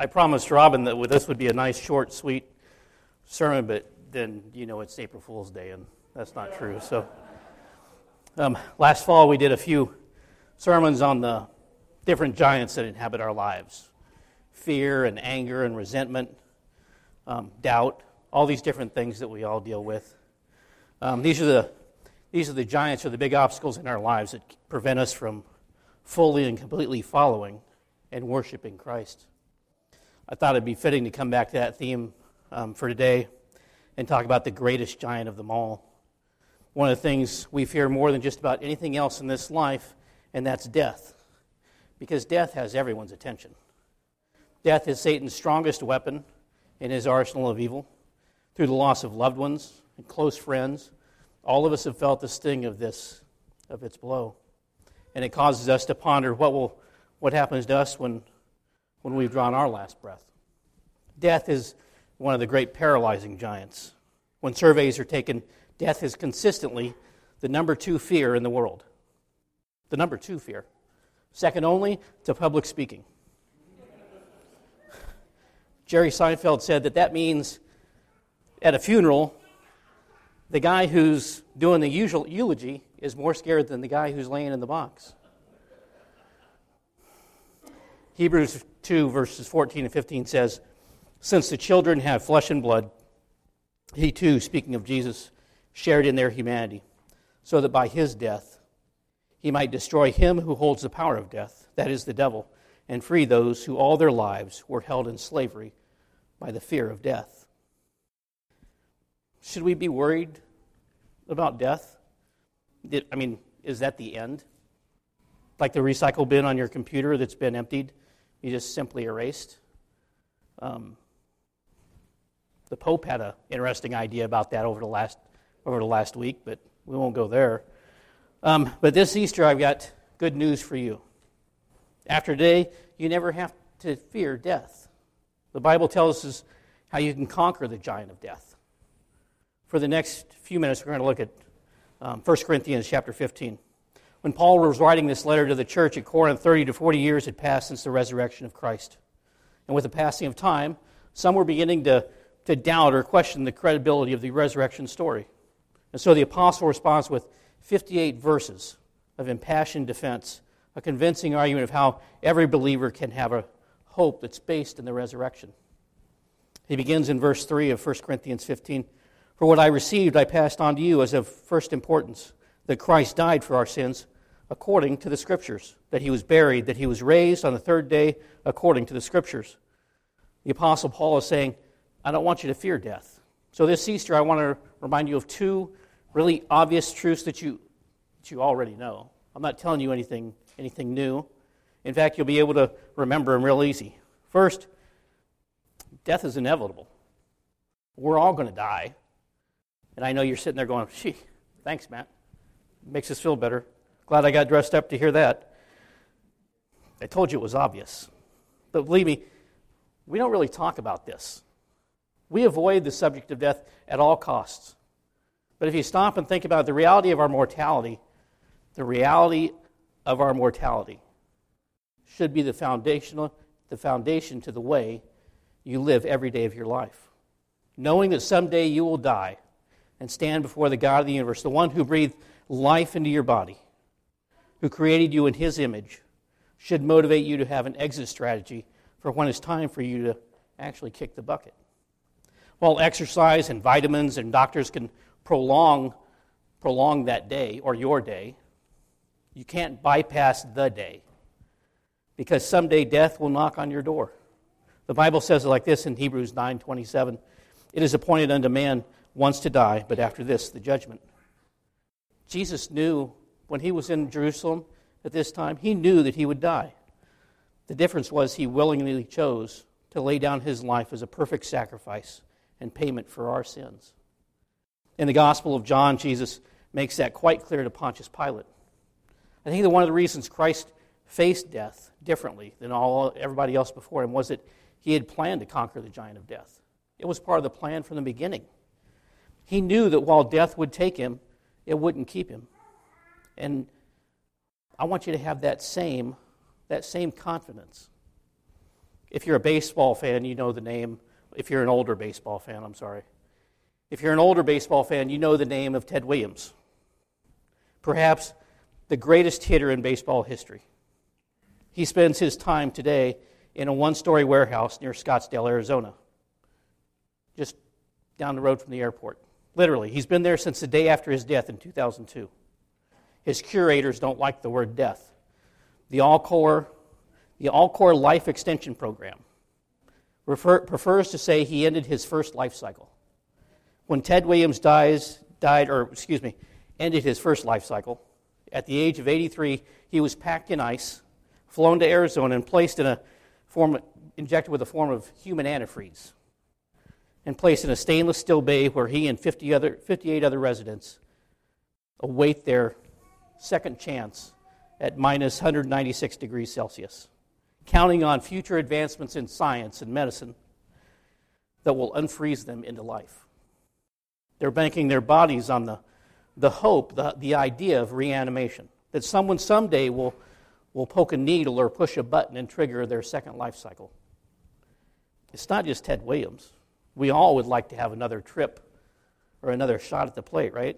I promised Robin that this would be a nice, short, sweet sermon, but then, it's April Fool's Day, and that's not true. So, last fall we did a few sermons on the different giants that inhabit our lives. Fear and anger and resentment, doubt, all these different things that we all deal with. These are the giants or the big obstacles in our lives that prevent us from fully and completely following and worshiping Christ. I thought it'd be fitting to come back to that theme for today and talk about the greatest giant of them all. One of the things we fear more than just about anything else in this life, and that's death. Because death has everyone's attention. Death is Satan's strongest weapon in his arsenal of evil. Through the loss of loved ones and close friends, all of us have felt the sting of its blow. And it causes us to ponder what happens to us when we've drawn our last breath. Death is one of the great paralyzing giants. When surveys are taken, death is consistently the number 2 fear in the world. The number 2 fear. Second only to public speaking. Jerry Seinfeld said that means at a funeral, the guy who's doing the usual eulogy is more scared than the guy who's laying in the box. Hebrews 2, verses 14 and 15 says, "Since the children have flesh and blood, he too, speaking of Jesus, shared in their humanity, so that by his death he might destroy him who holds the power of death, that is the devil, and free those who all their lives were held in slavery by the fear of death." Should we be worried about death? Is that the end? Like the recycle bin on your computer that's been emptied, you just simply erased? The Pope had an interesting idea about that over the last week, but we won't go there. But this Easter, I've got good news for you. After today, you never have to fear death. The Bible tells us how you can conquer the giant of death. For the next few minutes, we're going to look at 1 Corinthians chapter 15. When Paul was writing this letter to the church at Corinth, 30 to 40 years had passed since the resurrection of Christ. And with the passing of time, some were beginning to doubt or question the credibility of the resurrection story. And so the apostle responds with 58 verses of impassioned defense, a convincing argument of how every believer can have a hope that's based in the resurrection. He begins in verse 3 of 1 Corinthians 15. "For what I received I passed on to you as of first importance, that Christ died for our sins according to the Scriptures, that he was buried, that he was raised on the third day according to the Scriptures." The Apostle Paul is saying, I don't want you to fear death. So this Easter I want to remind you of 2 really obvious truths that you already know. I'm not telling you anything new. In fact, you'll be able to remember them real easy. First, death is inevitable. We're all going to die. And I know you're sitting there going, "Gee, thanks, Matt. Makes us feel better. Glad I got dressed up to hear that." I told you it was obvious. But believe me, we don't really talk about this. We avoid the subject of death at all costs. But if you stop and think about the reality of our mortality should be the foundation to the way you live every day of your life. Knowing that someday you will die and stand before the God of the universe, the one who breathed life into your body, who created you in his image, should motivate you to have an exit strategy for when it's time for you to actually kick the bucket. While exercise and vitamins and doctors can prolong that day or your day, you can't bypass the day, because someday death will knock on your door. The Bible says it like this in Hebrews 9:27. "It is appointed unto man once to die, but after this, the judgment." Jesus knew when he was in Jerusalem at this time, he knew that he would die. The difference was he willingly chose to lay down his life as a perfect sacrifice and payment for our sins. In the Gospel of John, Jesus makes that quite clear to Pontius Pilate. I think that one of the reasons Christ faced death differently than everybody else before him was that he had planned to conquer the giant of death. It was part of the plan from the beginning. He knew that while death would take him, it wouldn't keep him. And I want you to have that same confidence. If you're a baseball fan, you know the name. If you're an older baseball fan, I'm sorry. If you're an older baseball fan, you know the name of Ted Williams. Perhaps the greatest hitter in baseball history. He spends his time today in a one-story warehouse near Scottsdale, Arizona, just down the road from the airport. Literally, he's been there since the day after his death in 2002. His curators don't like the word death. The All-Core Life Extension Program prefers to say he ended his first life cycle. When Ted Williams ended his first life cycle, at the age of 83, he was packed in ice, flown to Arizona, and placed injected with a form of human antifreeze, and placed in a stainless steel bay where he and 58 other residents await their second chance at minus 196 degrees Celsius, counting on future advancements in science and medicine that will unfreeze them into life. They're banking their bodies on the hope, the idea of reanimation, that someone someday will poke a needle or push a button and trigger their second life cycle. It's not just Ted Williams. We all would like to have another trip or another shot at the plate, right?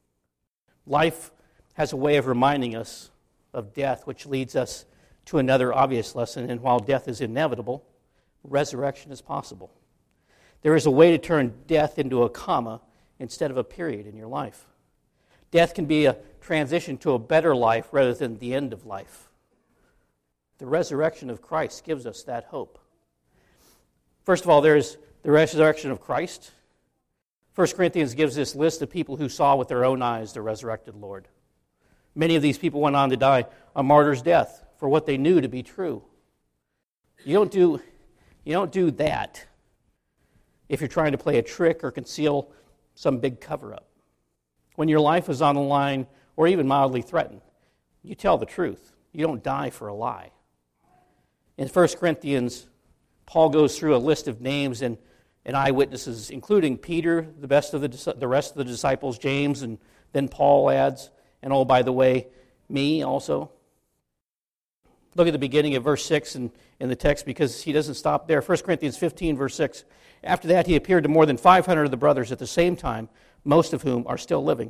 Life has a way of reminding us of death, which leads us to another obvious lesson. And while death is inevitable, resurrection is possible. There is a way to turn death into a comma instead of a period in your life. Death can be a transition to a better life rather than the end of life. The resurrection of Christ gives us that hope. First of all, there's the resurrection of Christ. 1 Corinthians gives this list of people who saw with their own eyes the resurrected Lord. Many of these people went on to die a martyr's death for what they knew to be true. You don't do that if you're trying to play a trick or conceal some big cover-up. When your life is on the line or even mildly threatened, you tell the truth. You don't die for a lie. In 1 Corinthians, Paul goes through a list of names and eyewitnesses, including Peter, the rest of the disciples, James, and then Paul adds, and oh, by the way, me also. Look at the beginning of verse 6 in the text, because he doesn't stop there. 1 Corinthians 15, verse 6. After that, he appeared to more than 500 of the brothers at the same time, most of whom are still living.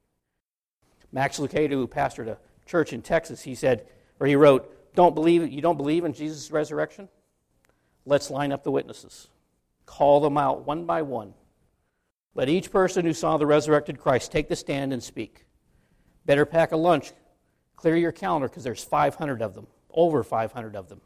Max Lucado, who pastored a church in Texas, he wrote, you don't believe in Jesus' resurrection? Let's line up the witnesses. Call them out one by one. Let each person who saw the resurrected Christ take the stand and speak. Better pack a lunch. Clear your calendar, because there's 500 of them, over 500 of them,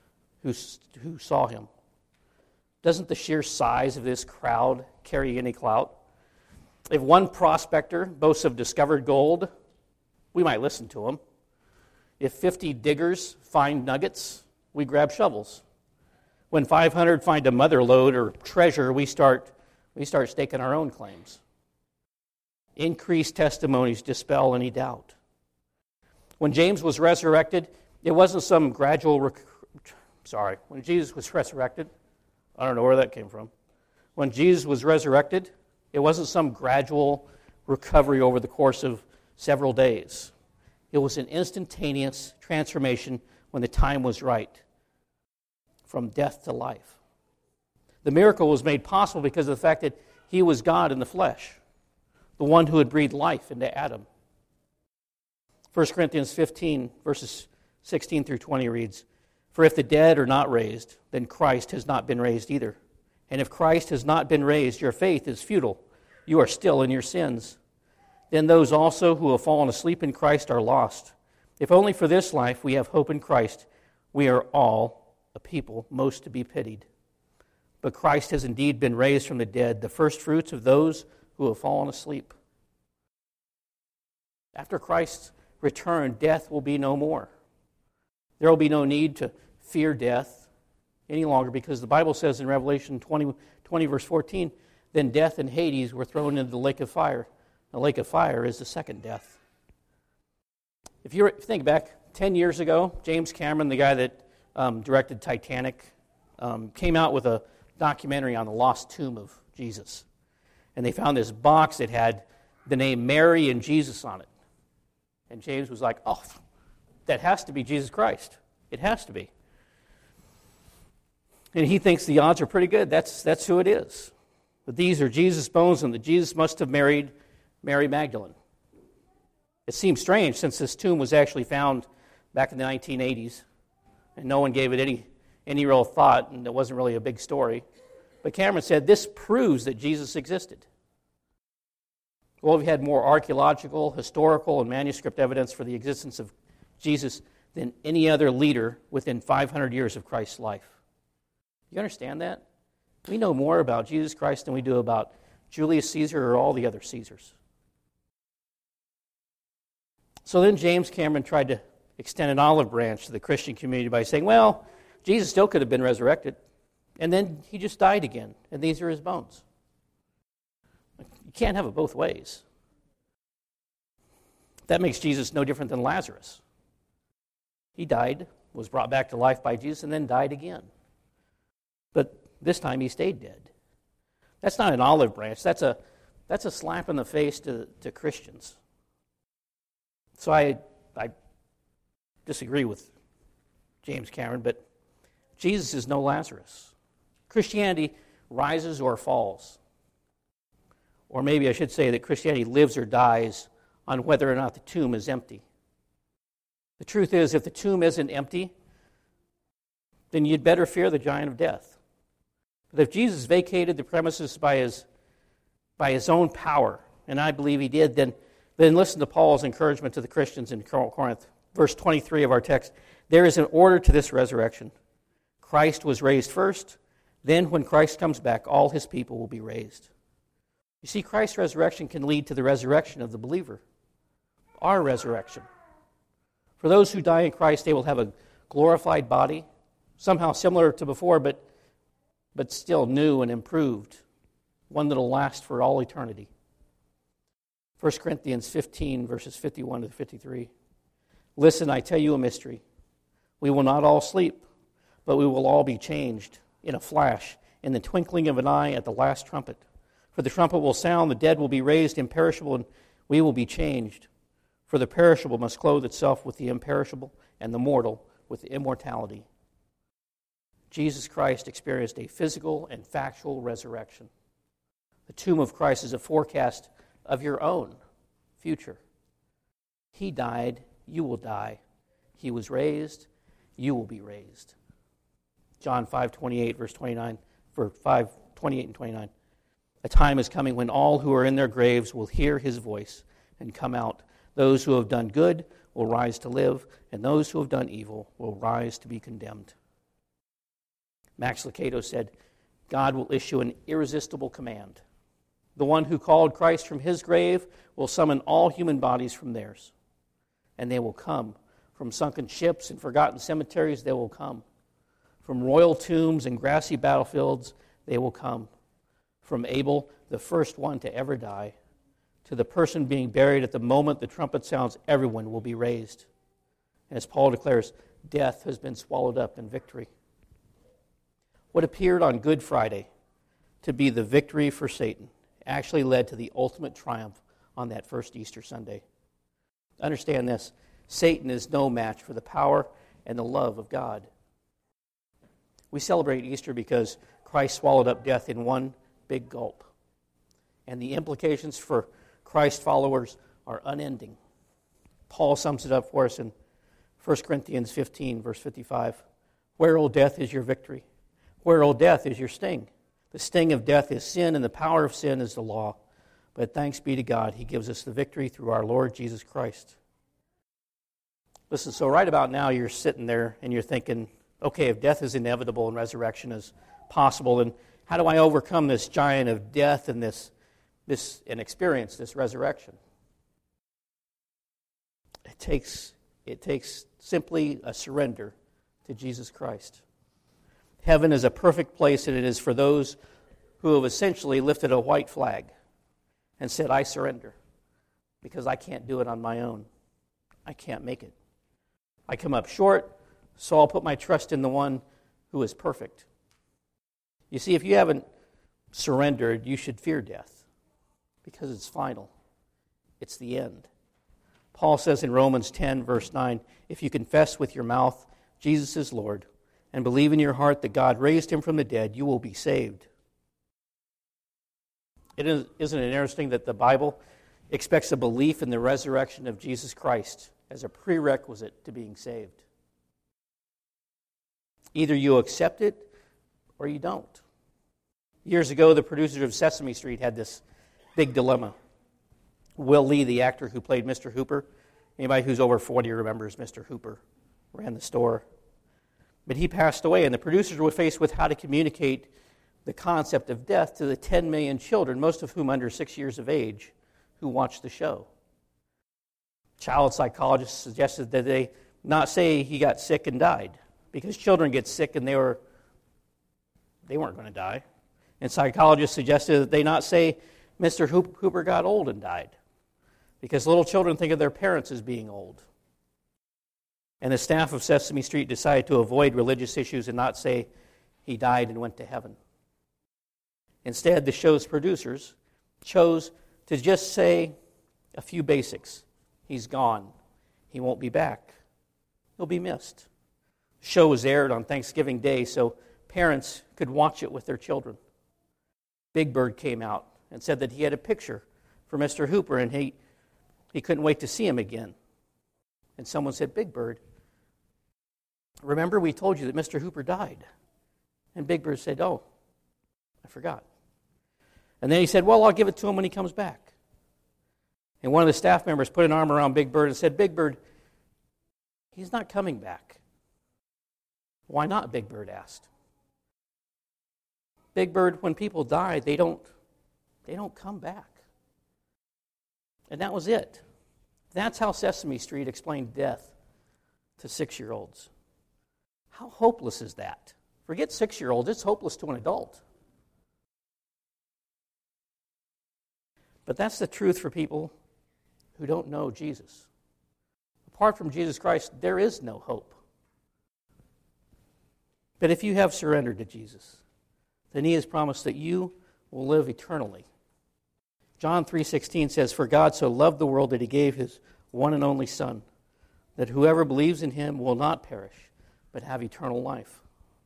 who saw him. Doesn't the sheer size of this crowd carry any clout? If one prospector boasts of discovered gold, we might listen to him. If 50 diggers find nuggets, we grab shovels. When 500 find a mother lode or treasure, we start staking our own claims. Increased testimonies dispel any doubt. When James was resurrected, it wasn't some gradual... when Jesus was resurrected, I don't know where that came from. When Jesus was resurrected, it wasn't some gradual recovery over the course of several days. It was an instantaneous transformation when the time was right, from death to life. The miracle was made possible because of the fact that he was God in the flesh, the one who had breathed life into Adam. 1 Corinthians 15, verses 16 through 20 reads, "For if the dead are not raised, then Christ has not been raised either. And if Christ has not been raised, your faith is futile. You are still in your sins. Then those also who have fallen asleep in Christ are lost. If only for this life we have hope in Christ, we are all a people most to be pitied. But Christ has indeed been raised from the dead, the first fruits of those who have fallen asleep." After Christ's return, death will be no more. There will be no need to fear death any longer, because the Bible says in Revelation 20 verse 14, then death and Hades were thrown into the lake of fire. The lake of fire is the second death. If you think back 10 years ago, James Cameron, the guy that directed Titanic, came out with a documentary on the lost tomb of Jesus. And they found this box that had the name Mary and Jesus on it. And James was like, that has to be Jesus Christ. It has to be. And he thinks the odds are pretty good. That's who it is. But these are Jesus' bones, and that Jesus must have married Mary Magdalene. It seems strange since this tomb was actually found back in the 1980s, and no one gave it any real thought, and it wasn't really a big story. But Cameron said this proves that Jesus existed. Well, we've had more archaeological, historical, and manuscript evidence for the existence of Jesus than any other leader within 500 years of Christ's life. You understand that? We know more about Jesus Christ than we do about Julius Caesar or all the other Caesars. So then James Cameron tried to extend an olive branch to the Christian community by saying, well, Jesus still could have been resurrected, and then he just died again, and these are his bones. You can't have it both ways. That makes Jesus no different than Lazarus. He died, was brought back to life by Jesus, and then died again. But this time he stayed dead. That's not an olive branch. That's a slap in the face to Christians. So I disagree with James Cameron, but Jesus is no Lazarus. Christianity rises or falls. Or maybe I should say that Christianity lives or dies on whether or not the tomb is empty. The truth is, if the tomb isn't empty, then you'd better fear the giant of death. But if Jesus vacated the premises by his own power, and I believe he did, then listen to Paul's encouragement to the Christians in Corinth. Verse 23 of our text, there is an order to this resurrection. Christ was raised first, then when Christ comes back, all his people will be raised. You see, Christ's resurrection can lead to the resurrection of the believer, our resurrection. For those who die in Christ, they will have a glorified body, somehow similar to before, but still new and improved, one that will last for all eternity. 1 Corinthians 15, verses 51 to 53. Listen, I tell you a mystery. We will not all sleep, but we will all be changed in a flash, in the twinkling of an eye at the last trumpet. For the trumpet will sound, the dead will be raised imperishable, and we will be changed. For the perishable must clothe itself with the imperishable, and the mortal with the immortality. Jesus Christ experienced a physical and factual resurrection. The tomb of Christ is a forecast of your own future. He died, you will die. He was raised, you will be raised. John 5:28, verse 29, for 5:28 and 29. A time is coming when all who are in their graves will hear his voice and come out. Those who have done good will rise to live, and those who have done evil will rise to be condemned. Max Lucado said, God will issue an irresistible command. The one who called Christ from his grave will summon all human bodies from theirs. And they will come. From sunken ships and forgotten cemeteries, they will come. From royal tombs and grassy battlefields, they will come. From Abel, the first one to ever die, to the person being buried at the moment the trumpet sounds, everyone will be raised. And as Paul declares, death has been swallowed up in victory. What appeared on Good Friday to be the victory for Satan actually led to the ultimate triumph on that first Easter Sunday. Understand this, Satan is no match for the power and the love of God. We celebrate Easter because Christ swallowed up death in one big gulp. And the implications for Christ followers are unending. Paul sums it up for us in 1 Corinthians 15, verse 55. Where, O death, is your victory? Where, O death, is your sting? The sting of death is sin, and the power of sin is the law. But thanks be to God, he gives us the victory through our Lord Jesus Christ. Listen, so right about now you're sitting there and you're thinking, okay, if death is inevitable and resurrection is possible, then how do I overcome this giant of death and and experience this resurrection? It takes simply a surrender to Jesus Christ. Heaven is a perfect place, and it is for those who have essentially lifted a white flag and said, I surrender, because I can't do it on my own. I can't make it. I come up short, so I'll put my trust in the one who is perfect. You see, if you haven't surrendered, you should fear death, because it's final. It's the end. Paul says in Romans 10, verse 9, if you confess with your mouth Jesus is Lord, and believe in your heart that God raised him from the dead, you will be saved. Isn't it interesting that the Bible expects a belief in the resurrection of Jesus Christ as a prerequisite to being saved? Either you accept it or you don't. Years ago, the producers of Sesame Street had this big dilemma. Will Lee, the actor who played Mr. Hooper, anybody who's over 40 remembers Mr. Hooper, ran the store. But he passed away, and the producers were faced with how to communicate the concept of death to the 10 million children, most of whom under 6 years of age, who watched the show. Child psychologists suggested that they not say he got sick and died, because children get sick and they weren't going to die. And psychologists suggested that they not say Mr. Hooper got old and died, because little children think of their parents as being old. And the staff of Sesame Street decided to avoid religious issues and not say he died and went to heaven. Instead, the show's producers chose to just say a few basics. He's gone. He won't be back. He'll be missed. The show was aired on Thanksgiving Day so parents could watch it with their children. Big Bird came out and said that he had a picture for Mr. Hooper and he couldn't wait to see him again. And someone said, Big Bird, remember we told you that Mr. Hooper died? And Big Bird said, oh, I forgot. And then he said, well, I'll give it to him when he comes back. And one of the staff members put an arm around Big Bird and said, Big Bird, he's not coming back. Why not? Big Bird asked. Big Bird, when people die, they don't come back. And that was it. That's how Sesame Street explained death to 6-year-olds. How hopeless is that? Forget 6-year-olds, it's hopeless to an adult. But that's the truth for people who don't know Jesus. Apart from Jesus Christ, there is no hope. But if you have surrendered to Jesus, then he has promised that you will live eternally. John 3:16 says, For God so loved the world that he gave his one and only Son, that whoever believes in him will not perish, but have eternal life.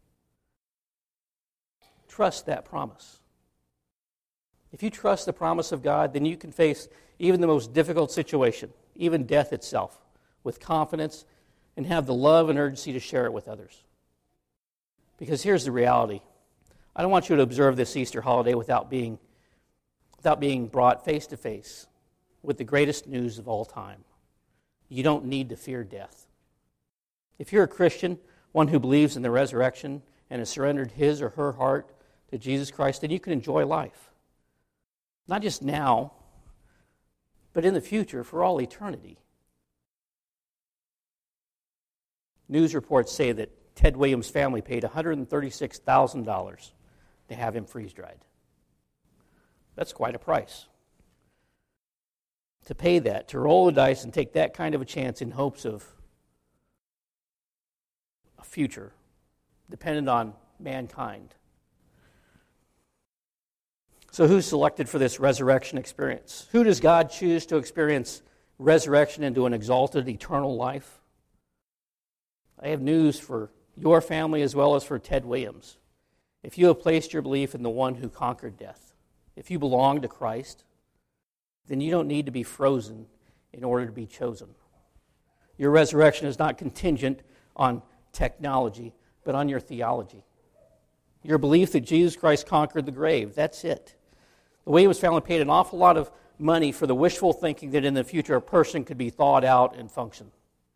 Trust that promise. If you trust the promise of God, then you can face even the most difficult situation, even death itself, with confidence and have the love and urgency to share it with others. Because here's the reality. I don't want you to observe this Easter holiday without being brought face to face with the greatest news of all time. You don't need to fear death. If you're a Christian, one who believes in the resurrection and has surrendered his or her heart to Jesus Christ, then you can enjoy life. Not just now, but in the future for all eternity. News reports say that Ted Williams' family paid $136,000 to have him freeze-dried. That's quite a price. To pay that, to roll the dice and take that kind of a chance in hopes of a future dependent on mankind. So who's selected for this resurrection experience? Who does God choose to experience resurrection into an exalted eternal life? I have news for your family as well as for Ted Williams. If you have placed your belief in the one who conquered death, if you belong to Christ, then you don't need to be frozen in order to be chosen. Your resurrection is not contingent on technology, but on your theology. Your belief that Jesus Christ conquered the grave, that's it. The Williams family paid an awful lot of money for the wishful thinking that in the future a person could be thawed out and function.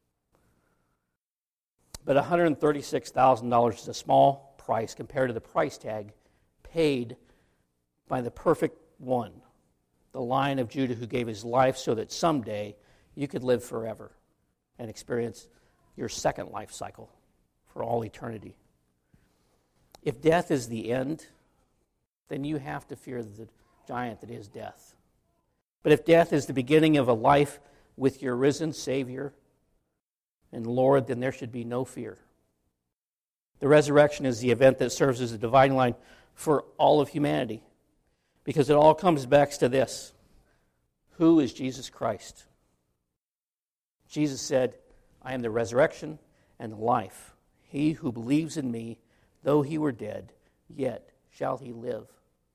But $136,000 is a small price compared to the price tag paid by the perfect one, the Lion of Judah who gave his life so that someday you could live forever and experience your second life cycle for all eternity. If death is the end, then you have to fear the giant that is death. But if death is the beginning of a life with your risen Savior and Lord, then there should be no fear. The resurrection is the event that serves as a divine line for all of humanity, because it all comes back to this. Who is Jesus Christ? Jesus said, I am the resurrection and the life. He who believes in me, though he were dead, yet shall he live.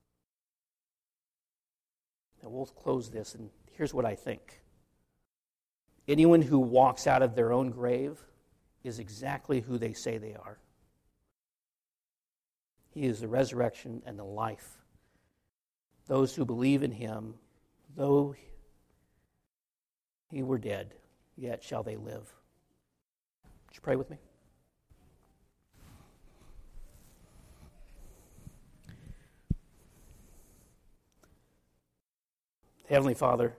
And we'll close this, and here's what I think. Anyone who walks out of their own grave is exactly who they say they are. He is the resurrection and the life. Those who believe in him, though he were dead, yet shall they live. Would you pray with me? Heavenly Father,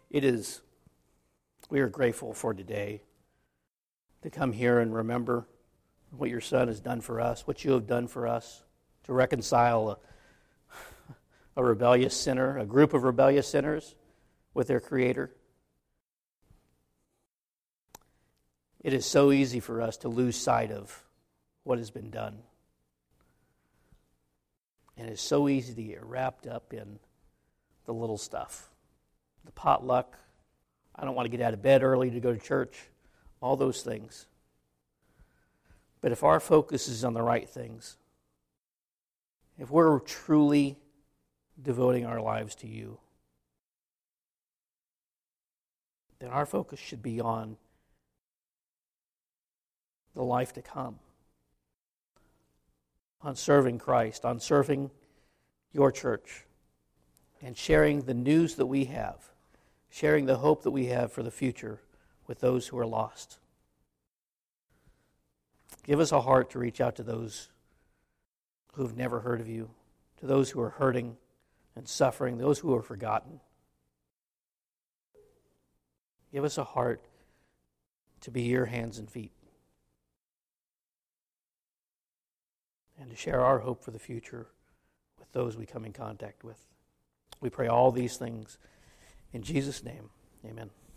we are grateful for today to come here and remember what your Son has done for us, what you have done for us, to reconcile a rebellious sinner, a group of rebellious sinners with their Creator. It is so easy for us to lose sight of what has been done. And it's so easy to get wrapped up in the little stuff. The potluck, I don't want to get out of bed early to go to church, all those things. But if our focus is on the right things, if we're truly devoting our lives to you, then our focus should be on the life to come, on serving Christ, on serving your church, and sharing the news that we have, sharing the hope that we have for the future with those who are lost. Give us a heart to reach out to those who have never heard of you, to those who are hurting and suffering, those who are forgotten. Give us a heart to be your hands and feet and to share our hope for the future with those we come in contact with. We pray all these things in Jesus' name. Amen.